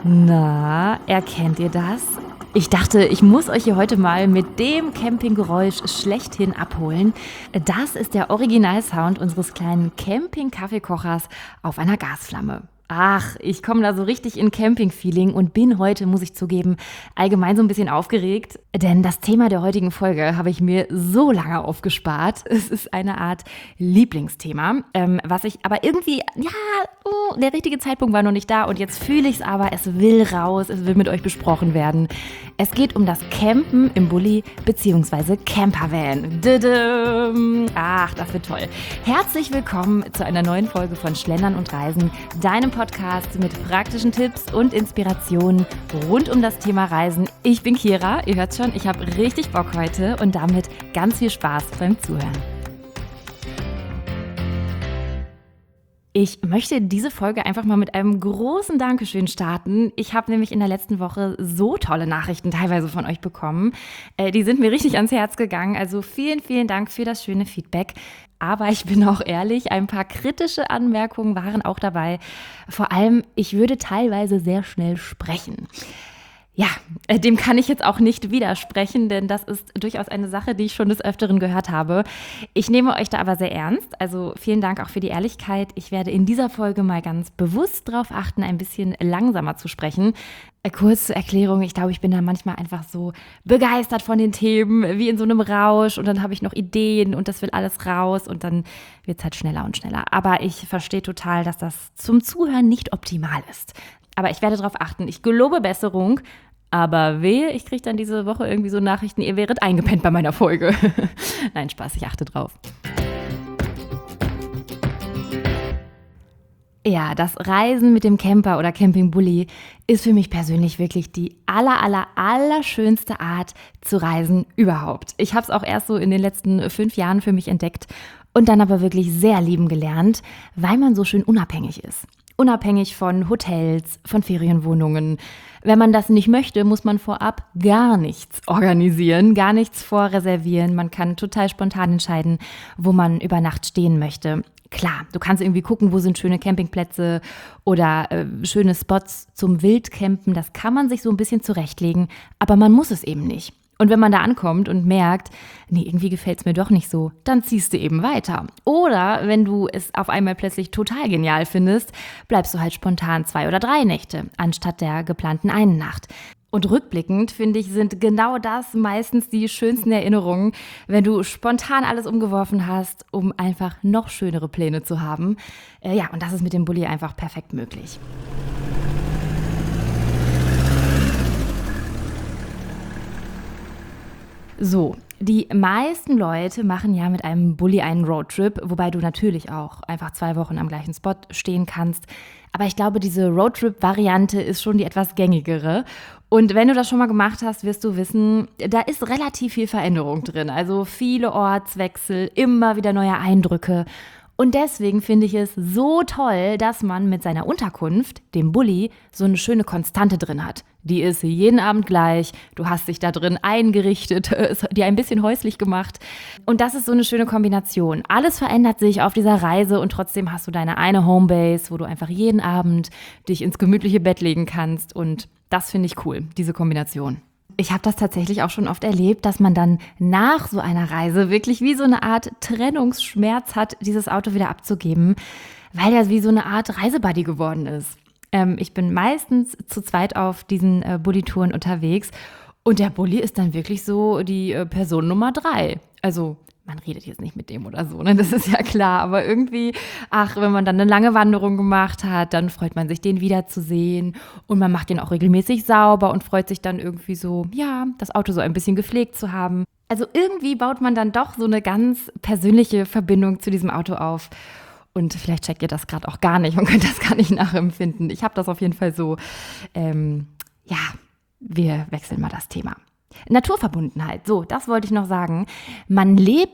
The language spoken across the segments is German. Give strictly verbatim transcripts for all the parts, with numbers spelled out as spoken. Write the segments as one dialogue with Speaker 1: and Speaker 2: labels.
Speaker 1: Na, erkennt ihr das? Ich dachte, ich muss euch hier heute mal mit dem Campinggeräusch schlechthin abholen. Das ist der Originalsound unseres kleinen Camping-Kaffeekochers auf einer Gasflamme. Ach, ich komme da so richtig in Camping-Feeling und bin heute, muss ich zugeben, allgemein so ein bisschen aufgeregt. Denn das Thema der heutigen Folge habe ich mir so lange aufgespart. Es ist eine Art Lieblingsthema, ähm, was ich aber irgendwie, ja, oh, der richtige Zeitpunkt war noch nicht da und jetzt fühle ich es aber, es will raus, es will mit euch besprochen werden. Es geht um das Campen im Bulli bzw. Campervan. Didum. Ach, das wird toll. Herzlich willkommen zu einer neuen Folge von Schlendern und Reisen, deinem Podcast mit praktischen Tipps und Inspirationen rund um das Thema Reisen. Ich bin Kira, ihr hört schon, ich habe richtig Bock heute und damit ganz viel Spaß beim Zuhören. Ich möchte diese Folge einfach mal mit einem großen Dankeschön starten. Ich habe nämlich in der letzten Woche so tolle Nachrichten teilweise von euch bekommen. Äh, die sind mir richtig ans Herz gegangen. Also vielen, vielen Dank für das schöne Feedback. Aber ich bin auch ehrlich, ein paar kritische Anmerkungen waren auch dabei. Vor allem, ich würde teilweise sehr schnell sprechen. Ja, dem kann ich jetzt auch nicht widersprechen, denn das ist durchaus eine Sache, die ich schon des Öfteren gehört habe. Ich nehme euch da aber sehr ernst, also vielen Dank auch für die Ehrlichkeit. Ich werde in dieser Folge mal ganz bewusst darauf achten, ein bisschen langsamer zu sprechen. Kurz zur Erklärung, ich glaube, ich bin da manchmal einfach so begeistert von den Themen, wie in so einem Rausch und dann habe ich noch Ideen und das will alles raus und dann wird es halt schneller und schneller. Aber ich verstehe total, dass das zum Zuhören nicht optimal ist. Aber ich werde darauf achten. Ich gelobe Besserung, aber wehe, ich kriege dann diese Woche irgendwie so Nachrichten, ihr wäret eingepennt bei meiner Folge. Nein, Spaß, ich achte drauf. Ja, das Reisen mit dem Camper oder Campingbully ist für mich persönlich wirklich die aller, aller, aller schönste Art zu reisen überhaupt. Ich habe es auch erst so in den letzten fünf Jahren für mich entdeckt und dann aber wirklich sehr lieben gelernt, weil man so schön unabhängig ist. Unabhängig von Hotels, von Ferienwohnungen. Wenn man das nicht möchte, muss man vorab gar nichts organisieren, gar nichts vorreservieren. Man kann total spontan entscheiden, wo man über Nacht stehen möchte. Klar, du kannst irgendwie gucken, wo sind schöne Campingplätze oder äh, schöne Spots zum Wildcampen. Das kann man sich so ein bisschen zurechtlegen, aber man muss es eben nicht. Und wenn man da ankommt und merkt, nee, irgendwie gefällt es mir doch nicht so, dann ziehst du eben weiter. Oder wenn du es auf einmal plötzlich total genial findest, bleibst du halt spontan zwei oder drei Nächte, anstatt der geplanten einen Nacht. Und rückblickend, finde ich, sind genau das meistens die schönsten Erinnerungen, wenn du spontan alles umgeworfen hast, um einfach noch schönere Pläne zu haben. Äh, ja, und das ist mit dem Bulli einfach perfekt möglich. So, die meisten Leute machen ja mit einem Bulli einen Roadtrip, wobei du natürlich auch einfach zwei Wochen am gleichen Spot stehen kannst. Aber ich glaube, diese Roadtrip-Variante ist schon die etwas gängigere. Und wenn du das schon mal gemacht hast, wirst du wissen, da ist relativ viel Veränderung drin. Also viele Ortswechsel, immer wieder neue Eindrücke. Und deswegen finde ich es so toll, dass man mit seiner Unterkunft, dem Bulli, so eine schöne Konstante drin hat. Die ist jeden Abend gleich, du hast dich da drin eingerichtet, dir ein bisschen häuslich gemacht. Und das ist so eine schöne Kombination. Alles verändert sich auf dieser Reise und trotzdem hast du deine eine Homebase, wo du einfach jeden Abend dich ins gemütliche Bett legen kannst. Und das finde ich cool, diese Kombination. Ich habe das tatsächlich auch schon oft erlebt, dass man dann nach so einer Reise wirklich wie so eine Art Trennungsschmerz hat, dieses Auto wieder abzugeben, weil er wie so eine Art Reisebuddy geworden ist. Ähm, ich bin meistens zu zweit auf diesen äh, Bulli-Touren unterwegs und der Bulli ist dann wirklich so die äh, Person Nummer drei. Also man redet jetzt nicht mit dem oder so, ne? Das ist ja klar, aber irgendwie, ach, wenn man dann eine lange Wanderung gemacht hat, dann freut man sich, den wiederzusehen und man macht den auch regelmäßig sauber und freut sich dann irgendwie so, ja, das Auto so ein bisschen gepflegt zu haben. Also irgendwie baut man dann doch so eine ganz persönliche Verbindung zu diesem Auto auf und vielleicht checkt ihr das gerade auch gar nicht und könnt das gar nicht nachempfinden. Ich habe das auf jeden Fall so, ähm, ja, wir wechseln mal das Thema. Naturverbundenheit, so, das wollte ich noch sagen. Man lebt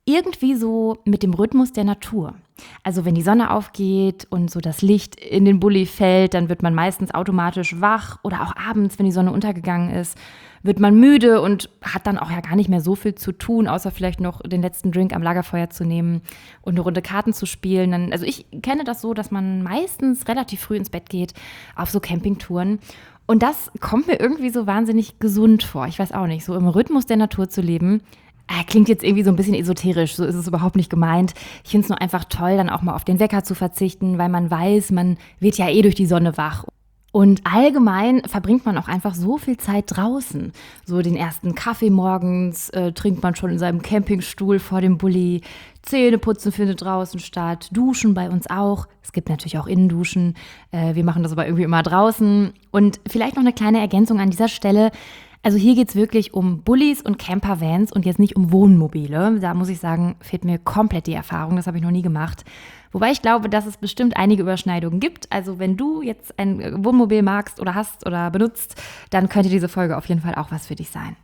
Speaker 1: irgendwie so mit dem Rhythmus der Natur. Also wenn die Sonne aufgeht und so das Licht in den Bulli fällt, dann wird man meistens automatisch wach oder auch abends, wenn die Sonne untergegangen ist, wird man müde und hat dann auch ja gar nicht mehr so viel zu tun, außer vielleicht noch den letzten Drink am Lagerfeuer zu nehmen und eine Runde Karten zu spielen. Dann, also ich kenne das so, dass man meistens relativ früh ins Bett geht auf so Campingtouren. Und das kommt mir irgendwie so wahnsinnig gesund vor. Ich weiß auch nicht, so im Rhythmus der Natur zu leben. Äh, klingt jetzt irgendwie so ein bisschen esoterisch, so ist es überhaupt nicht gemeint. Ich finde es nur einfach toll, dann auch mal auf den Wecker zu verzichten, weil man weiß, man wird ja eh durch die Sonne wach. Und allgemein verbringt man auch einfach so viel Zeit draußen. So den ersten Kaffee morgens äh, trinkt man schon in seinem Campingstuhl vor dem Bulli. Zähneputzen findet draußen statt, Duschen bei uns auch. Es gibt natürlich auch Innenduschen. Äh, wir machen das aber irgendwie immer draußen. Und vielleicht noch eine kleine Ergänzung an dieser Stelle. Also hier geht es wirklich um Bullis und Campervans und jetzt nicht um Wohnmobile. Da muss ich sagen, fehlt mir komplett die Erfahrung. Das habe ich noch nie gemacht. Wobei ich glaube, dass es bestimmt einige Überschneidungen gibt. Also wenn du jetzt ein Wohnmobil magst oder hast oder benutzt, dann könnte diese Folge auf jeden Fall auch was für dich sein.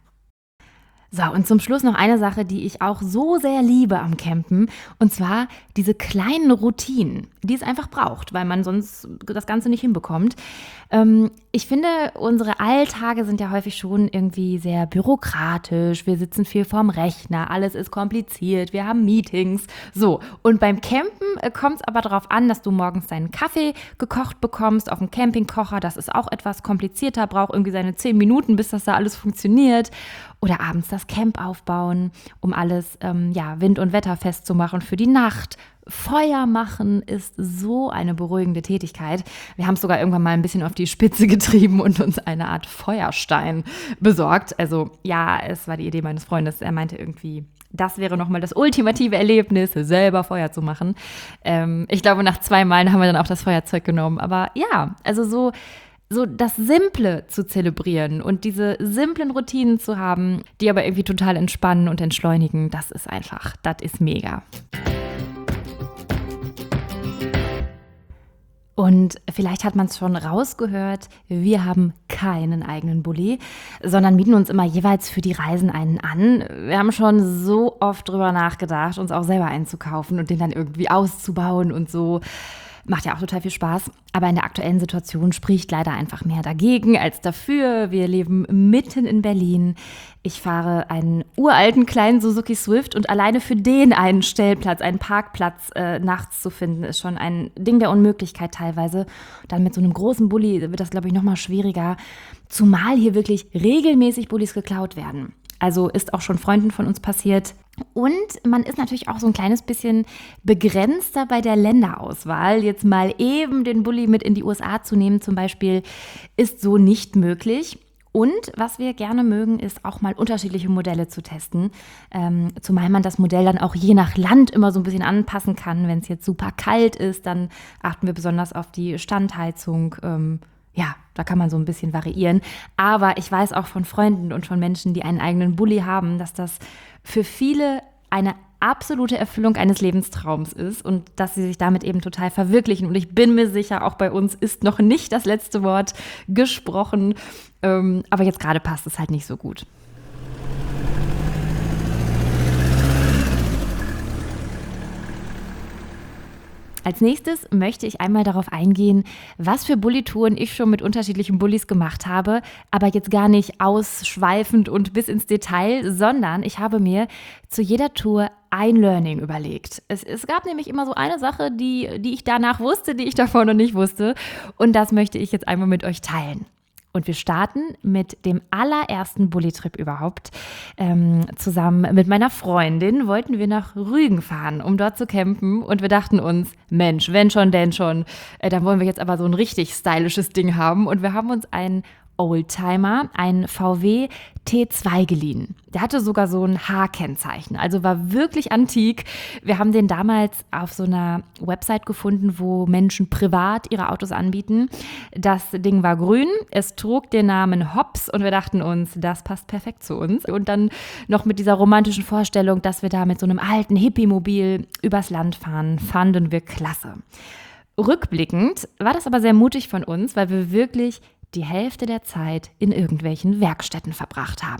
Speaker 1: So, und zum Schluss noch eine Sache, die ich auch so sehr liebe am Campen, und zwar diese kleinen Routinen, die es einfach braucht, weil man sonst das Ganze nicht hinbekommt. Ähm, ich finde, unsere Alltage sind ja häufig schon irgendwie sehr bürokratisch, wir sitzen viel vorm Rechner, alles ist kompliziert, wir haben Meetings, so. Und beim Campen kommt es aber darauf an, dass du morgens deinen Kaffee gekocht bekommst auf dem Campingkocher, das ist auch etwas komplizierter, braucht irgendwie seine zehn Minuten, bis das da alles funktioniert. Oder abends das Camp aufbauen, um alles ähm, ja, wind- und wetterfest zu machen für die Nacht. Feuer machen ist so eine beruhigende Tätigkeit. Wir haben es sogar irgendwann mal ein bisschen auf die Spitze getrieben und uns eine Art Feuerstein besorgt. Also ja, es war die Idee meines Freundes. Er meinte irgendwie, das wäre nochmal das ultimative Erlebnis, selber Feuer zu machen. Ähm, ich glaube, nach zwei Malen haben wir dann auch das Feuerzeug genommen. Aber ja, also so... So das Simple zu zelebrieren und diese simplen Routinen zu haben, die aber irgendwie total entspannen und entschleunigen, das ist einfach, das ist mega. Und vielleicht hat man es schon rausgehört, wir haben keinen eigenen Bulli, sondern mieten uns immer jeweils für die Reisen einen an. Wir haben schon so oft drüber nachgedacht, uns auch selber einzukaufen und den dann irgendwie auszubauen und so. Macht ja auch total viel Spaß, aber in der aktuellen Situation spricht leider einfach mehr dagegen als dafür. Wir leben mitten in Berlin. Ich fahre einen uralten kleinen Suzuki Swift und alleine für den einen Stellplatz, einen Parkplatz äh, nachts zu finden, ist schon ein Ding der Unmöglichkeit teilweise. Dann mit so einem großen Bulli wird das, glaube ich, noch mal schwieriger, zumal hier wirklich regelmäßig Bullis geklaut werden. Also ist auch schon Freunden von uns passiert. Und man ist natürlich auch so ein kleines bisschen begrenzter bei der Länderauswahl. Jetzt mal eben den Bulli mit in die U S A zu nehmen zum Beispiel, ist so nicht möglich. Und was wir gerne mögen, ist auch mal unterschiedliche Modelle zu testen. Ähm, zumal man das Modell dann auch je nach Land immer so ein bisschen anpassen kann. Wenn es jetzt super kalt ist, dann achten wir besonders auf die Standheizung. Ähm, Ja, da kann man so ein bisschen variieren. Aber ich weiß auch von Freunden und von Menschen, die einen eigenen Bulli haben, dass das für viele eine absolute Erfüllung eines Lebenstraums ist und dass sie sich damit eben total verwirklichen. Und ich bin mir sicher, auch bei uns ist noch nicht das letzte Wort gesprochen. Ähm, aber jetzt gerade passt es halt nicht so gut. Als nächstes möchte ich einmal darauf eingehen, was für Bullitouren ich schon mit unterschiedlichen Bullis gemacht habe, aber jetzt gar nicht ausschweifend und bis ins Detail, sondern ich habe mir zu jeder Tour ein Learning überlegt. Es, es gab nämlich immer so eine Sache, die, die ich danach wusste, die ich davor noch nicht wusste, und das möchte ich jetzt einmal mit euch teilen. Und wir starten mit dem allerersten Bulli-Trip überhaupt. Ähm, zusammen mit meiner Freundin wollten wir nach Rügen fahren, um dort zu campen. Und wir dachten uns, Mensch, wenn schon, denn schon. Äh, dann wollen wir jetzt aber so ein richtig stylisches Ding haben. Und wir haben uns einen Oldtimer, einen V W T zwei geliehen. Der hatte sogar so ein H-Kennzeichen, also war wirklich antik. Wir haben den damals auf so einer Website gefunden, wo Menschen privat ihre Autos anbieten. Das Ding war grün, es trug den Namen Hops und wir dachten uns, das passt perfekt zu uns. Und dann noch mit dieser romantischen Vorstellung, dass wir da mit so einem alten Hippie-Mobil übers Land fahren, fanden wir klasse. Rückblickend war das aber sehr mutig von uns, weil wir wirklich die Hälfte der Zeit in irgendwelchen Werkstätten verbracht haben.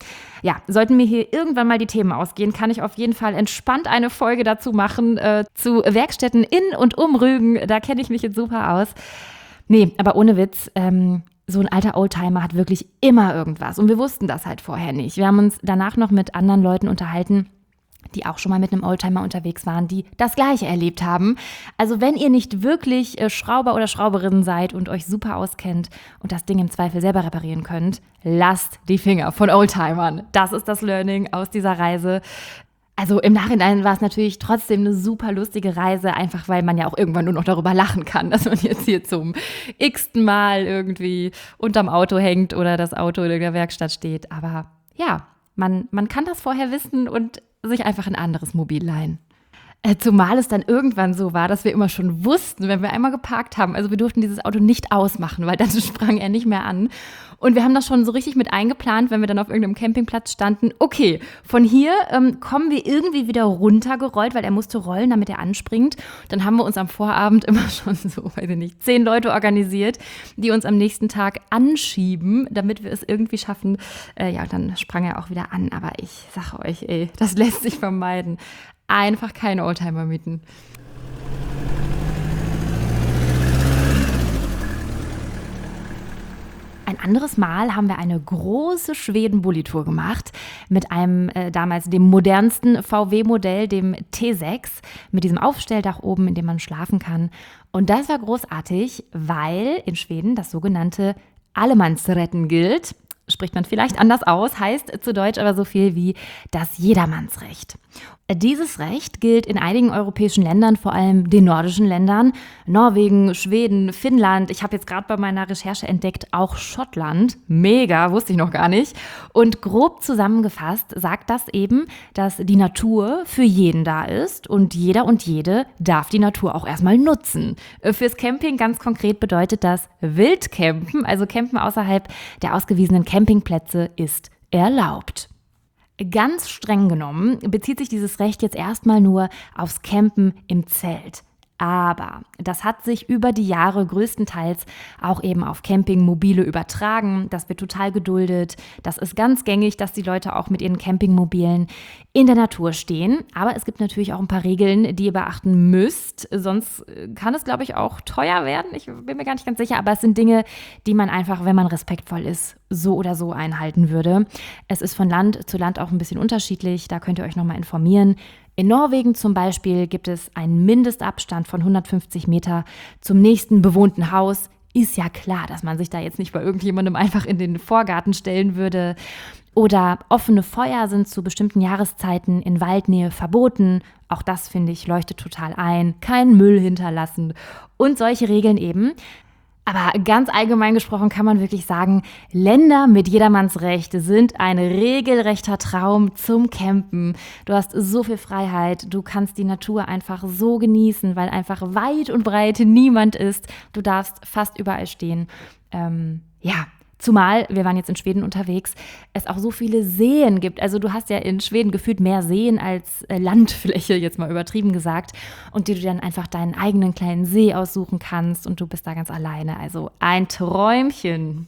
Speaker 1: Ja, sollten mir hier irgendwann mal die Themen ausgehen, kann ich auf jeden Fall entspannt eine Folge dazu machen, äh, zu Werkstätten in und um Rügen. Da kenne ich mich jetzt super aus. Nee, aber ohne Witz, ähm, so ein alter Oldtimer hat wirklich immer irgendwas. Und wir wussten das halt vorher nicht. Wir haben uns danach noch mit anderen Leuten unterhalten, die auch schon mal mit einem Oldtimer unterwegs waren, die das Gleiche erlebt haben. Also wenn ihr nicht wirklich äh, Schrauber oder Schrauberin seid und euch super auskennt und das Ding im Zweifel selber reparieren könnt, lasst die Finger von Oldtimern. Das ist das Learning aus dieser Reise. Also im Nachhinein war es natürlich trotzdem eine super lustige Reise, einfach weil man ja auch irgendwann nur noch darüber lachen kann, dass man jetzt hier zum x-ten Mal irgendwie unterm Auto hängt oder das Auto in der Werkstatt steht. Aber ja, man, man kann das vorher wissen und sich einfach ein anderes Mobil leihen. Zumal es dann irgendwann so war, dass wir immer schon wussten, wenn wir einmal geparkt haben, also wir durften dieses Auto nicht ausmachen, weil dann sprang er nicht mehr an. Und wir haben das schon so richtig mit eingeplant, wenn wir dann auf irgendeinem Campingplatz standen. Okay, von hier ähm, kommen wir irgendwie wieder runtergerollt, weil er musste rollen, damit er anspringt. Dann haben wir uns am Vorabend immer schon so, weiß ich nicht, zehn Leute organisiert, die uns am nächsten Tag anschieben, damit wir es irgendwie schaffen. Äh, ja, dann sprang er auch wieder an. Aber ich sage euch, ey, das lässt sich vermeiden. Einfach keine Oldtimer mieten. Ein anderes Mal haben wir eine große Schweden-Bulli-Tour gemacht mit einem äh, damals dem modernsten V W-Modell, dem T sechs, mit diesem Aufstelldach oben, in dem man schlafen kann. Und das war großartig, weil in Schweden das sogenannte Allemansrätten gilt. Spricht man vielleicht anders aus, heißt zu Deutsch aber so viel wie das Jedermannsrecht. Dieses Recht gilt in einigen europäischen Ländern, vor allem den nordischen Ländern, Norwegen, Schweden, Finnland. Ich habe jetzt gerade bei meiner Recherche entdeckt, auch Schottland. Mega, wusste ich noch gar nicht. Und grob zusammengefasst sagt das eben, dass die Natur für jeden da ist und jeder und jede darf die Natur auch erstmal nutzen. Fürs Camping ganz konkret bedeutet das Wildcampen, also Campen außerhalb der ausgewiesenen Campingplätze, ist erlaubt. Ganz streng genommen bezieht sich dieses Recht jetzt erstmal nur aufs Campen im Zelt. Aber das hat sich über die Jahre größtenteils auch eben auf Campingmobile übertragen. Das wird total geduldet. Das ist ganz gängig, dass die Leute auch mit ihren Campingmobilen in der Natur stehen. Aber es gibt natürlich auch ein paar Regeln, die ihr beachten müsst. Sonst kann es, glaube ich, auch teuer werden. Ich bin mir gar nicht ganz sicher. Aber es sind Dinge, die man einfach, wenn man respektvoll ist, so oder so einhalten würde. Es ist von Land zu Land auch ein bisschen unterschiedlich. Da könnt ihr euch nochmal informieren. In Norwegen zum Beispiel gibt es einen Mindestabstand von hundertfünfzig Meter zum nächsten bewohnten Haus. Ist ja klar, dass man sich da jetzt nicht bei irgendjemandem einfach in den Vorgarten stellen würde. Oder offene Feuer sind zu bestimmten Jahreszeiten in Waldnähe verboten. Auch das, finde ich, leuchtet total ein. Kein Müll hinterlassen und solche Regeln eben. Aber ganz allgemein gesprochen kann man wirklich sagen, Länder mit Jedermannsrecht sind ein regelrechter Traum zum Campen. Du hast so viel Freiheit, du kannst die Natur einfach so genießen, weil einfach weit und breit niemand ist. Du darfst fast überall stehen. Ähm, ja, zumal, wir waren jetzt in Schweden unterwegs, es auch so viele Seen gibt. Also du hast ja in Schweden gefühlt mehr Seen als Landfläche, jetzt mal übertrieben gesagt. Und die du dann einfach deinen eigenen kleinen See aussuchen kannst und du bist da ganz alleine. Also ein Träumchen.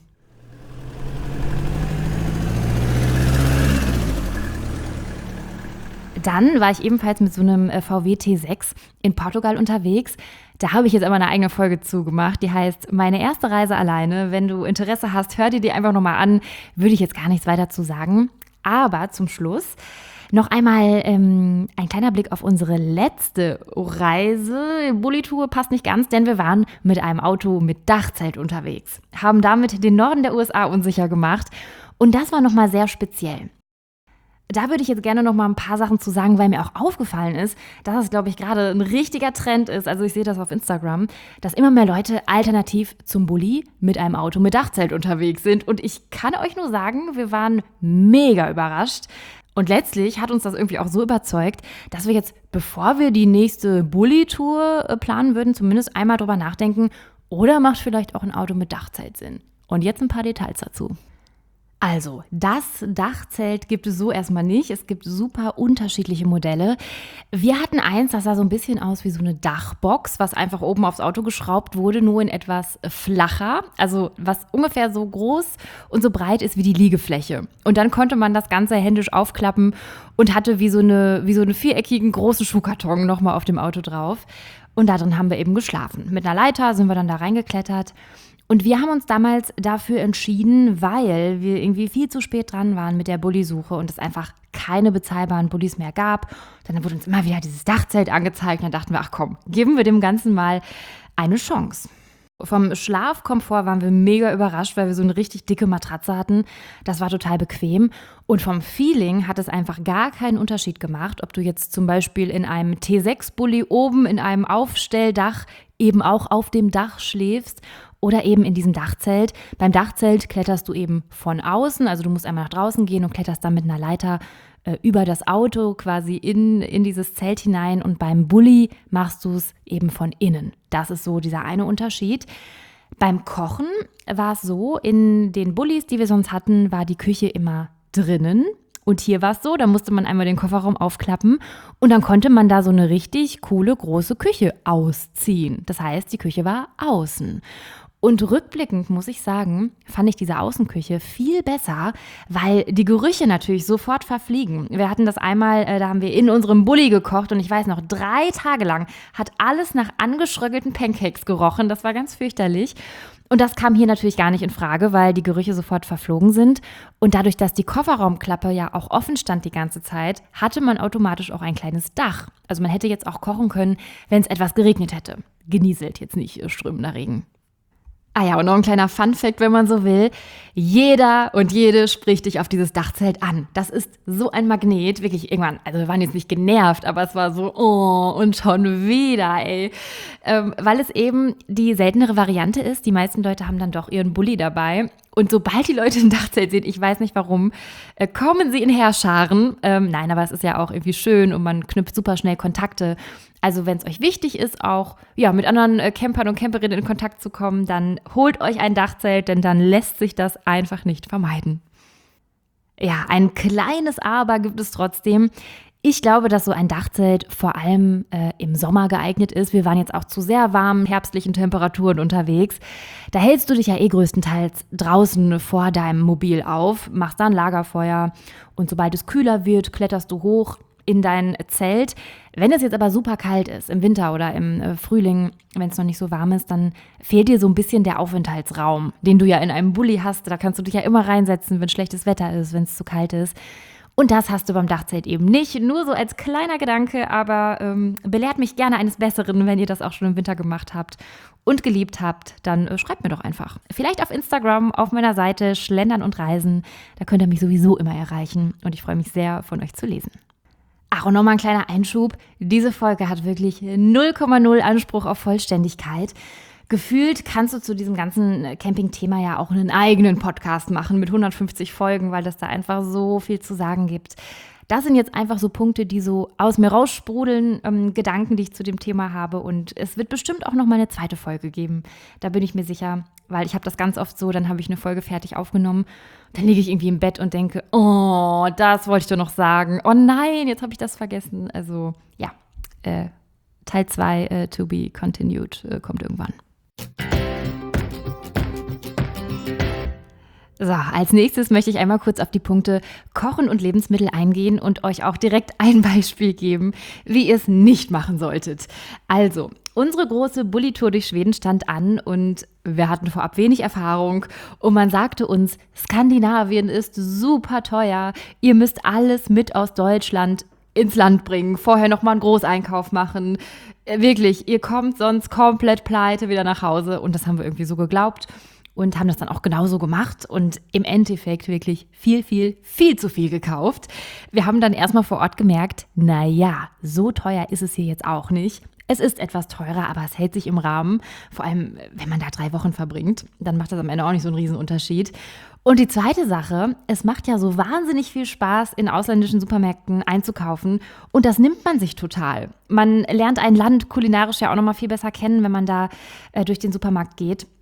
Speaker 1: Dann war ich ebenfalls mit so einem V W T sechs in Portugal unterwegs. Da habe ich jetzt aber eine eigene Folge zugemacht, die heißt Meine erste Reise alleine. Wenn du Interesse hast, hör dir die einfach nochmal an. Würde ich jetzt gar nichts weiter zu sagen. Aber zum Schluss noch einmal ähm, ein kleiner Blick auf unsere letzte Reise. Bulli-Tour passt nicht ganz, denn wir waren mit einem Auto mit Dachzelt unterwegs. Haben damit den Norden der U S A unsicher gemacht. Und das war nochmal sehr speziell. Da würde ich jetzt gerne noch mal ein paar Sachen zu sagen, weil mir auch aufgefallen ist, dass es, glaube ich, gerade ein richtiger Trend ist. Also ich sehe das auf Instagram, dass immer mehr Leute alternativ zum Bulli mit einem Auto mit Dachzelt unterwegs sind. Und ich kann euch nur sagen, wir waren mega überrascht. Und letztlich hat uns das irgendwie auch so überzeugt, dass wir jetzt, bevor wir die nächste Bulli-Tour planen würden, zumindest einmal drüber nachdenken, oder macht vielleicht auch ein Auto mit Dachzelt Sinn? Und jetzt ein paar Details dazu. Also, das Dachzelt gibt es so erstmal nicht. Es gibt super unterschiedliche Modelle. Wir hatten eins, das sah so ein bisschen aus wie so eine Dachbox, was einfach oben aufs Auto geschraubt wurde, nur in etwas flacher. Also, was ungefähr so groß und so breit ist wie die Liegefläche. Und dann konnte man das Ganze händisch aufklappen und hatte wie so eine, wie so einen viereckigen großen Schuhkarton nochmal auf dem Auto drauf. Und da drin haben wir eben geschlafen. Mit einer Leiter sind wir dann da reingeklettert. Und wir haben uns damals dafür entschieden, weil wir irgendwie viel zu spät dran waren mit der Bulli-Suche und es einfach keine bezahlbaren Bullis mehr gab. Dann wurde uns immer wieder dieses Dachzelt angezeigt und dann dachten wir, ach komm, geben wir dem Ganzen mal eine Chance. Vom Schlafkomfort waren wir mega überrascht, weil wir so eine richtig dicke Matratze hatten. Das war total bequem. Und vom Feeling hat es einfach gar keinen Unterschied gemacht, ob du jetzt zum Beispiel in einem T sechs Bulli oben in einem Aufstelldach eben auch auf dem Dach schläfst oder eben in diesem Dachzelt. Beim Dachzelt kletterst du eben von außen, also du musst einmal nach draußen gehen und kletterst dann mit einer Leiter äh, über das Auto quasi in, in dieses Zelt hinein und beim Bulli machst du es eben von innen. Das ist so dieser eine Unterschied. Beim Kochen war es so, in den Bullis, die wir sonst hatten, war die Küche immer drinnen. Und hier war es so, da musste man einmal den Kofferraum aufklappen und dann konnte man da so eine richtig coole große Küche ausziehen. Das heißt, die Küche war außen. Und rückblickend muss ich sagen, fand ich diese Außenküche viel besser, weil die Gerüche natürlich sofort verfliegen. Wir hatten das einmal, äh, da haben wir in unserem Bulli gekocht und ich weiß noch, drei Tage lang hat alles nach angeschrögelten Pancakes gerochen. Das war ganz fürchterlich. Und das kam hier natürlich gar nicht in Frage, weil die Gerüche sofort verflogen sind. Und dadurch, dass die Kofferraumklappe ja auch offen stand die ganze Zeit, hatte man automatisch auch ein kleines Dach. Also man hätte jetzt auch kochen können, wenn es etwas geregnet hätte. Genieselt, jetzt nicht äh, strömender Regen. Ah ja, und noch ein kleiner Funfact, wenn man so will. Jeder und jede spricht dich auf dieses Dachzelt an. Das ist so ein Magnet, wirklich irgendwann, also wir waren jetzt nicht genervt, aber es war so, oh, und schon wieder, ey. Ähm, weil es eben die seltenere Variante ist. Die meisten Leute haben dann doch ihren Bulli dabei. Und sobald die Leute ein Dachzelt sehen, ich weiß nicht warum, äh, kommen sie in Heerscharen. Ähm, nein, aber es ist ja auch irgendwie schön und man knüpft super schnell Kontakte. Also wenn es euch wichtig ist, auch ja, mit anderen äh, Campern und Camperinnen in Kontakt zu kommen, dann holt euch ein Dachzelt, denn dann lässt sich das einfach nicht vermeiden. Ja, ein kleines Aber gibt es trotzdem. Ich glaube, dass so ein Dachzelt vor allem äh, im Sommer geeignet ist. Wir waren jetzt auch zu sehr warmen herbstlichen Temperaturen unterwegs. Da hältst du dich ja eh größtenteils draußen vor deinem Mobil auf, machst dann Lagerfeuer und sobald es kühler wird, kletterst du hoch in dein Zelt. Wenn es jetzt aber super kalt ist, im Winter oder im äh, Frühling, wenn es noch nicht so warm ist, dann fehlt dir so ein bisschen der Aufenthaltsraum, den du ja in einem Bulli hast. Da kannst du dich ja immer reinsetzen, wenn schlechtes Wetter ist, wenn es zu kalt ist. Und das hast du beim Dachzelt eben nicht. Nur so als kleiner Gedanke, aber ähm, belehrt mich gerne eines Besseren, wenn ihr das auch schon im Winter gemacht habt und geliebt habt, dann äh, schreibt mir doch einfach. Vielleicht auf Instagram, auf meiner Seite Schlendern und Reisen. Da könnt ihr mich sowieso immer erreichen und ich freue mich sehr, von euch zu lesen. Ach, und nochmal ein kleiner Einschub. Diese Folge hat wirklich null Komma null Anspruch auf Vollständigkeit. Gefühlt kannst du zu diesem ganzen Camping-Thema ja auch einen eigenen Podcast machen mit hundertfünfzig Folgen, weil es da einfach so viel zu sagen gibt. Das sind jetzt einfach so Punkte, die so aus mir raussprudeln, ähm, Gedanken, die ich zu dem Thema habe. Und es wird bestimmt auch noch mal eine zweite Folge geben. Da bin ich mir sicher, weil ich habe das ganz oft so, dann habe ich eine Folge fertig aufgenommen. Dann liege ich irgendwie im Bett und denke, oh, das wollte ich doch noch sagen. Oh nein, jetzt habe ich das vergessen. Also ja, äh, Teil zwei, äh, to be continued, äh, kommt irgendwann. So, als nächstes möchte ich einmal kurz auf die Punkte Kochen und Lebensmittel eingehen und euch auch direkt ein Beispiel geben, wie ihr es nicht machen solltet. Also, unsere große Bulli-Tour durch Schweden stand an und wir hatten vorab wenig Erfahrung und man sagte uns, Skandinavien ist super teuer, ihr müsst alles mit aus Deutschland ins Land bringen, vorher nochmal einen Großeinkauf machen. Wirklich, ihr kommt sonst komplett pleite wieder nach Hause und das haben wir irgendwie so geglaubt. Und haben das dann auch genauso gemacht und im Endeffekt wirklich viel, viel, viel zu viel gekauft. Wir haben dann erstmal vor Ort gemerkt, naja, so teuer ist es hier jetzt auch nicht. Es ist etwas teurer, aber es hält sich im Rahmen. Vor allem, wenn man da drei Wochen verbringt, dann macht das am Ende auch nicht so einen Riesenunterschied. Und die zweite Sache, es macht ja so wahnsinnig viel Spaß, in ausländischen Supermärkten einzukaufen. Und das nimmt man sich total. Man lernt ein Land kulinarisch ja auch nochmal viel besser kennen, wenn man da äh, durch den Supermarkt geht.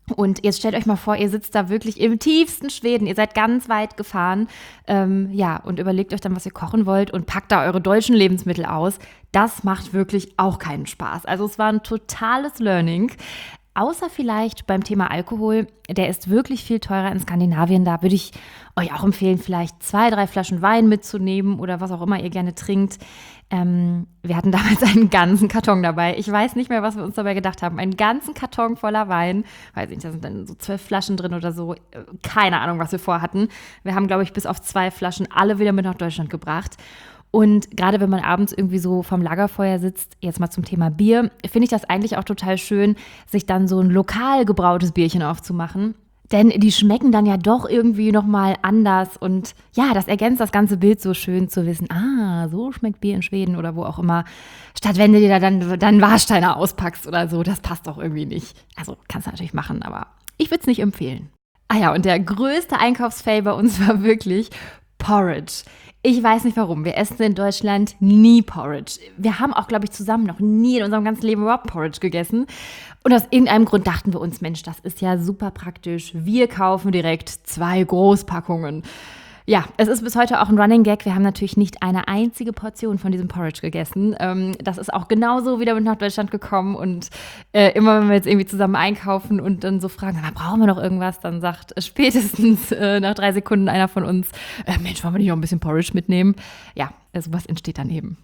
Speaker 1: Und jetzt stellt euch mal vor, ihr sitzt da wirklich im tiefsten Schweden, ihr seid ganz weit gefahren, ähm, ja, und überlegt euch dann, was ihr kochen wollt und packt da eure deutschen Lebensmittel aus. Das macht wirklich auch keinen Spaß. Also es war ein totales Learning. Außer vielleicht beim Thema Alkohol, der ist wirklich viel teurer in Skandinavien. Da würde ich euch auch empfehlen, vielleicht zwei, drei Flaschen Wein mitzunehmen oder was auch immer ihr gerne trinkt. Ähm, wir hatten damals einen ganzen Karton dabei. Ich weiß nicht mehr, was wir uns dabei gedacht haben. Einen ganzen Karton voller Wein. Weiß nicht, da sind dann so zwölf Flaschen drin oder so. Keine Ahnung, was wir vorhatten. Wir haben, glaube ich, bis auf zwei Flaschen alle wieder mit nach Deutschland gebracht. Und gerade wenn man abends irgendwie so vom Lagerfeuer sitzt, jetzt mal zum Thema Bier, finde ich das eigentlich auch total schön, sich dann so ein lokal gebrautes Bierchen aufzumachen. Denn die schmecken dann ja doch irgendwie nochmal anders. Und ja, das ergänzt das ganze Bild so schön zu wissen, ah, so schmeckt Bier in Schweden oder wo auch immer. Statt wenn du dir da dann, dann Warsteiner auspackst oder so, das passt doch irgendwie nicht. Also kannst du natürlich machen, aber ich würde es nicht empfehlen. Ah ja, und der größte Einkaufsfail bei uns war wirklich Porridge. Ich weiß nicht warum. Wir essen in Deutschland nie Porridge. Wir haben auch, glaube ich, zusammen noch nie in unserem ganzen Leben überhaupt Porridge gegessen. Und aus irgendeinem Grund dachten wir uns, Mensch, das ist ja super praktisch. Wir kaufen direkt zwei Großpackungen. Ja, es ist bis heute auch ein Running Gag. Wir haben natürlich nicht eine einzige Portion von diesem Porridge gegessen. Ähm, das ist auch genauso wieder mit nach Deutschland gekommen. Und äh, immer, wenn wir jetzt irgendwie zusammen einkaufen und dann so fragen, na, brauchen wir noch irgendwas, dann sagt spätestens äh, nach drei Sekunden einer von uns, äh, Mensch, wollen wir nicht noch ein bisschen Porridge mitnehmen? Ja, äh, sowas entsteht dann eben.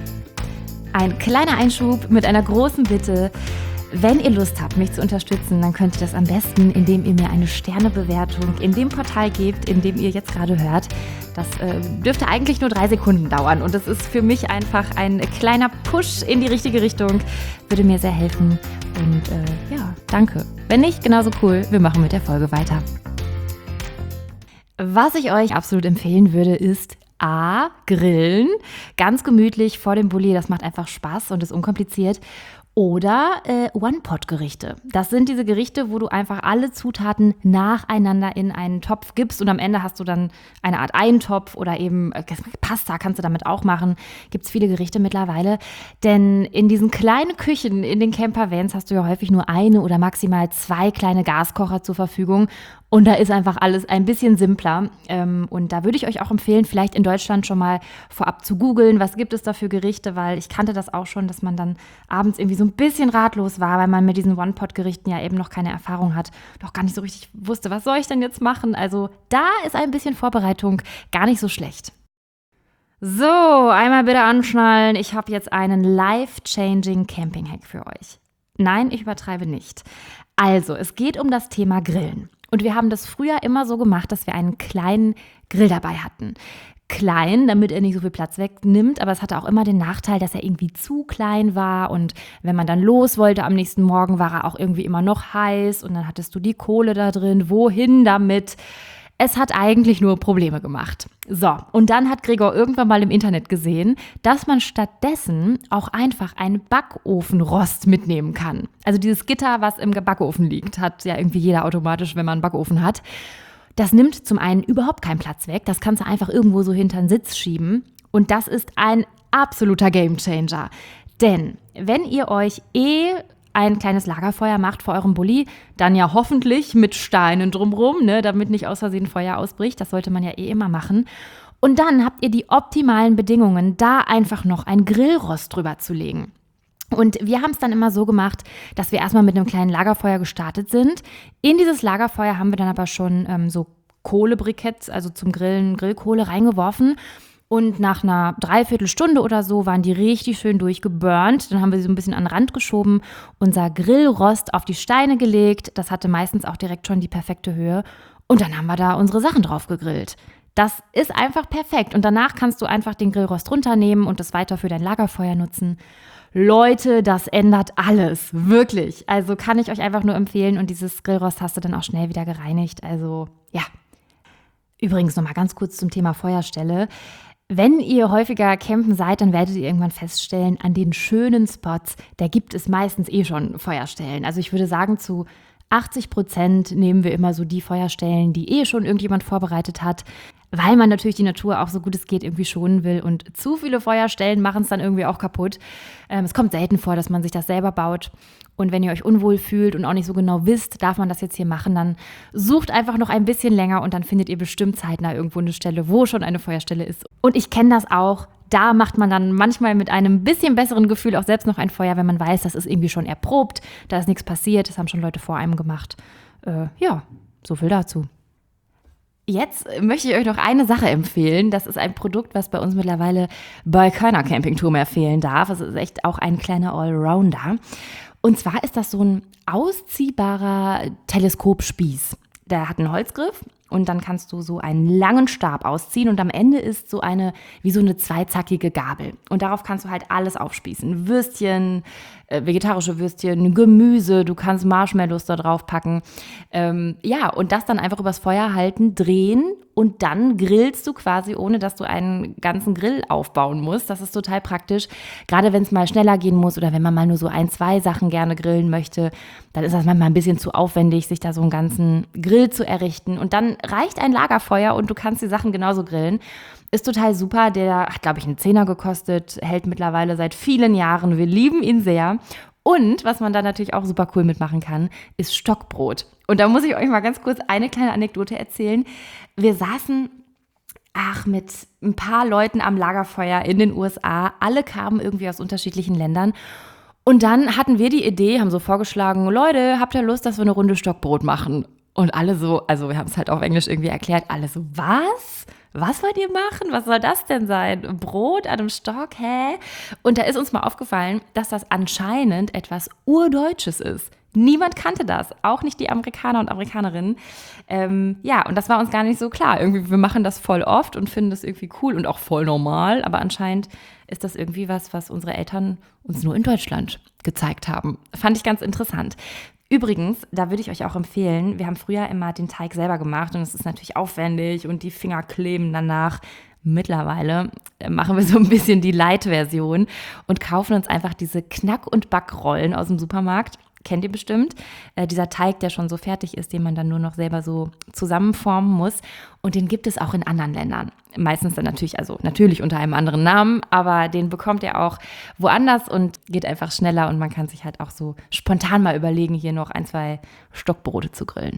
Speaker 1: Ein kleiner Einschub mit einer großen Bitte. Wenn ihr Lust habt, mich zu unterstützen, dann könnt ihr das am besten, indem ihr mir eine Sternebewertung in dem Portal gebt, in dem ihr jetzt gerade hört. Das äh, dürfte eigentlich nur drei Sekunden dauern und das ist für mich einfach ein kleiner Push in die richtige Richtung. Würde mir sehr helfen und äh, ja, danke. Wenn nicht, genauso cool, wir machen mit der Folge weiter. Was ich euch absolut empfehlen würde, ist A, grillen. Ganz gemütlich vor dem Bulli, das macht einfach Spaß und ist unkompliziert. Oder äh, One-Pot-Gerichte. Das sind diese Gerichte, wo du einfach alle Zutaten nacheinander in einen Topf gibst und am Ende hast du dann eine Art Eintopf oder eben äh, Pasta kannst du damit auch machen. Gibt es viele Gerichte mittlerweile. Denn in diesen kleinen Küchen, in den Campervans hast du ja häufig nur eine oder maximal zwei kleine Gaskocher zur Verfügung. Und da ist einfach alles ein bisschen simpler. Und da würde ich euch auch empfehlen, vielleicht in Deutschland schon mal vorab zu googeln, was gibt es da für Gerichte, weil ich kannte das auch schon, dass man dann abends irgendwie so ein bisschen ratlos war, weil man mit diesen One-Pot-Gerichten ja eben noch keine Erfahrung hat, doch gar nicht so richtig wusste, was soll ich denn jetzt machen? Also da ist ein bisschen Vorbereitung gar nicht so schlecht. So, einmal bitte anschnallen. Ich habe jetzt einen life-changing Camping-Hack für euch. Nein, ich übertreibe nicht. Also, es geht um das Thema Grillen. Und wir haben das früher immer so gemacht, dass wir einen kleinen Grill dabei hatten. Klein, damit er nicht so viel Platz wegnimmt, aber es hatte auch immer den Nachteil, dass er irgendwie zu klein war und wenn man dann los wollte am nächsten Morgen, war er auch irgendwie immer noch heiß und dann hattest du die Kohle da drin. Wohin damit? Es hat eigentlich nur Probleme gemacht. So, und dann hat Gregor irgendwann mal im Internet gesehen, dass man stattdessen auch einfach einen Backofenrost mitnehmen kann. Also dieses Gitter, was im Backofen liegt, hat ja irgendwie jeder automatisch, wenn man einen Backofen hat. Das nimmt zum einen überhaupt keinen Platz weg. Das kannst du einfach irgendwo so hinter den Sitz schieben. Und das ist ein absoluter Gamechanger. Denn wenn ihr euch eh ein kleines Lagerfeuer macht vor eurem Bulli, dann ja hoffentlich mit Steinen drumrum, ne, damit nicht aus Versehen Feuer ausbricht. Das sollte man ja eh immer machen. Und dann habt ihr die optimalen Bedingungen, da einfach noch ein Grillrost drüber zu legen. Und wir haben es dann immer so gemacht, dass wir erstmal mit einem kleinen Lagerfeuer gestartet sind. In dieses Lagerfeuer haben wir dann aber schon ähm, so Kohlebriketts, also zum Grillen, Grillkohle reingeworfen. Und nach einer Dreiviertelstunde oder so waren die richtig schön durchgeburnt. Dann haben wir sie so ein bisschen an den Rand geschoben, unser Grillrost auf die Steine gelegt. Das hatte meistens auch direkt schon die perfekte Höhe. Und dann haben wir da unsere Sachen drauf gegrillt. Das ist einfach perfekt. Und danach kannst du einfach den Grillrost runternehmen und das weiter für dein Lagerfeuer nutzen. Leute, das ändert alles. Wirklich. Also kann ich euch einfach nur empfehlen. Und dieses Grillrost hast du dann auch schnell wieder gereinigt. Also ja. Übrigens nochmal ganz kurz zum Thema Feuerstelle. Wenn ihr häufiger campen seid, dann werdet ihr irgendwann feststellen, an den schönen Spots, da gibt es meistens eh schon Feuerstellen. Also ich würde sagen, zu achtzig Prozent nehmen wir immer so die Feuerstellen, die eh schon irgendjemand vorbereitet hat. weil man natürlich die Natur auch so gut es geht irgendwie schonen will. Und zu viele Feuerstellen machen es dann irgendwie auch kaputt. Ähm, es kommt selten vor, dass man sich das selber baut. Und wenn ihr euch unwohl fühlt und auch nicht so genau wisst, darf man das jetzt hier machen, dann sucht einfach noch ein bisschen länger und dann findet ihr bestimmt zeitnah irgendwo eine Stelle, wo schon eine Feuerstelle ist. Und ich kenne das auch. Da macht man dann manchmal mit einem bisschen besseren Gefühl auch selbst noch ein Feuer, wenn man weiß, das ist irgendwie schon erprobt, da ist nichts passiert, das haben schon Leute vor einem gemacht. Äh, ja, so viel dazu. Jetzt möchte ich euch noch eine Sache empfehlen. Das ist ein Produkt, was bei uns mittlerweile bei keiner Campingtour mehr fehlen darf. Es ist echt auch ein kleiner Allrounder. Und zwar ist das so ein ausziehbarer Teleskopspieß. Der hat einen Holzgriff und dann kannst du so einen langen Stab ausziehen und am Ende ist so eine, wie so eine zweizackige Gabel. Und darauf kannst du halt alles aufspießen. Würstchen, äh, vegetarische Würstchen, Gemüse, du kannst Marshmallows da drauf packen. Ähm, ja, und das dann einfach übers Feuer halten, drehen und dann grillst du quasi, ohne dass du einen ganzen Grill aufbauen musst. Das ist total praktisch. Gerade wenn es mal schneller gehen muss oder wenn man mal nur so ein, zwei Sachen gerne grillen möchte, dann ist das manchmal ein bisschen zu aufwendig, sich da so einen ganzen Grill zu errichten. Und dann reicht ein Lagerfeuer und du kannst die Sachen genauso grillen. Ist total super. Der hat, glaube ich, einen Zehner gekostet, hält mittlerweile seit vielen Jahren. Wir lieben ihn sehr. Und was man da natürlich auch super cool mitmachen kann, ist Stockbrot. Und da muss ich euch mal ganz kurz eine kleine Anekdote erzählen. Wir saßen, ach, mit ein paar Leuten am Lagerfeuer in den U S A. Alle kamen irgendwie aus unterschiedlichen Ländern. Und dann hatten wir die Idee, haben so vorgeschlagen, Leute, habt ihr Lust, dass wir eine Runde Stockbrot machen? Und alle so, also wir haben es halt auf Englisch irgendwie erklärt, alle so, was? Was wollt ihr machen? Was soll das denn sein? Brot an einem Stock, hä? Und da ist uns mal aufgefallen, dass das anscheinend etwas Urdeutsches ist. Niemand kannte das, auch nicht die Amerikaner und Amerikanerinnen. Ähm, ja, und das war uns gar nicht so klar. Irgendwie, wir machen das voll oft und finden das irgendwie cool und auch voll normal. Aber anscheinend ist das irgendwie was, was unsere Eltern uns nur in Deutschland gezeigt haben. Fand ich ganz interessant. Übrigens, da würde ich euch auch empfehlen, wir haben früher immer den Teig selber gemacht und es ist natürlich aufwendig und die Finger kleben danach. Mittlerweile machen wir so ein bisschen die Light-Version und kaufen uns einfach diese Knack- und Backrollen aus dem Supermarkt. Kennt ihr bestimmt. Äh, dieser Teig, der schon so fertig ist, den man dann nur noch selber so zusammenformen muss. Und den gibt es auch in anderen Ländern. Meistens dann natürlich, also natürlich unter einem anderen Namen, aber den bekommt ihr auch woanders und geht einfach schneller und man kann sich halt auch so spontan mal überlegen, hier noch ein, zwei Stockbrote zu grillen.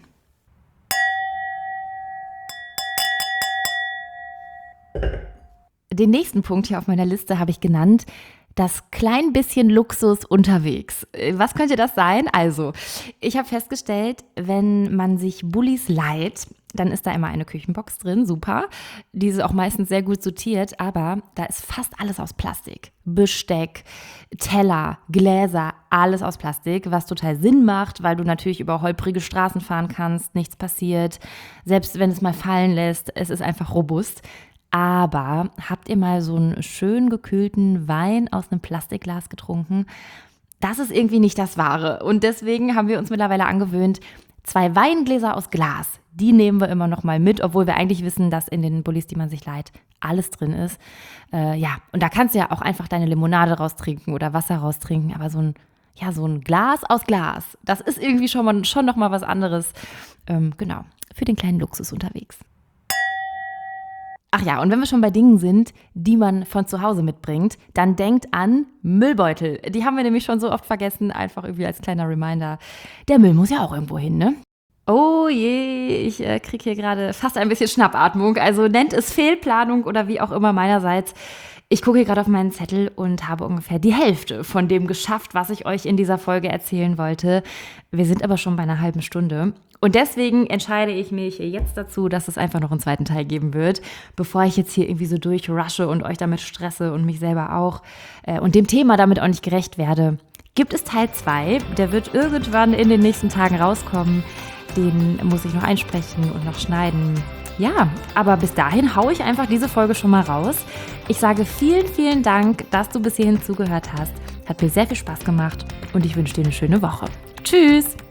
Speaker 1: Den nächsten Punkt hier auf meiner Liste habe ich genannt, das klein bisschen Luxus unterwegs. Was könnte das sein? Also, ich habe festgestellt, wenn man sich Bullis leiht, dann ist da immer eine Küchenbox drin, super. Die ist auch meistens sehr gut sortiert, aber da ist fast alles aus Plastik. Besteck, Teller, Gläser, alles aus Plastik, was total Sinn macht, weil du natürlich über holprige Straßen fahren kannst, nichts passiert. Selbst wenn es mal fallen lässt, es ist einfach robust. Aber habt ihr mal so einen schön gekühlten Wein aus einem Plastikglas getrunken? Das ist irgendwie nicht das Wahre. Und deswegen haben wir uns mittlerweile angewöhnt, zwei Weingläser aus Glas, die nehmen wir immer noch mal mit, obwohl wir eigentlich wissen, dass in den Bullis, die man sich leiht, alles drin ist. Äh, ja, und da kannst du ja auch einfach deine Limonade raustrinken oder Wasser raustrinken. Aber so ein, ja, so ein Glas aus Glas, das ist irgendwie schon, mal, schon noch mal was anderes. Ähm, genau, für den kleinen Luxus unterwegs. Ach ja, und wenn wir schon bei Dingen sind, die man von zu Hause mitbringt, dann denkt an Müllbeutel. Die haben wir nämlich schon so oft vergessen, einfach irgendwie als kleiner Reminder. Der Müll muss ja auch irgendwo hin, ne? Oh je, ich äh, kriege hier gerade fast ein bisschen Schnappatmung. Also nennt es Fehlplanung oder wie auch immer meinerseits. Ich gucke hier gerade auf meinen Zettel und habe ungefähr die Hälfte von dem geschafft, was ich euch in dieser Folge erzählen wollte. Wir sind aber schon bei einer halben Stunde. Und deswegen entscheide ich mich jetzt dazu, dass es einfach noch einen zweiten Teil geben wird, bevor ich jetzt hier irgendwie so durchrushe und euch damit stresse und mich selber auch äh, und dem Thema damit auch nicht gerecht werde. Gibt es Teil zwei, der wird irgendwann in den nächsten Tagen rauskommen. Den muss ich noch einsprechen und noch schneiden. Ja, aber bis dahin haue ich einfach diese Folge schon mal raus. Ich sage vielen, vielen Dank, dass du bis hierhin zugehört hast. Hat mir sehr viel Spaß gemacht und ich wünsche dir eine schöne Woche. Tschüss!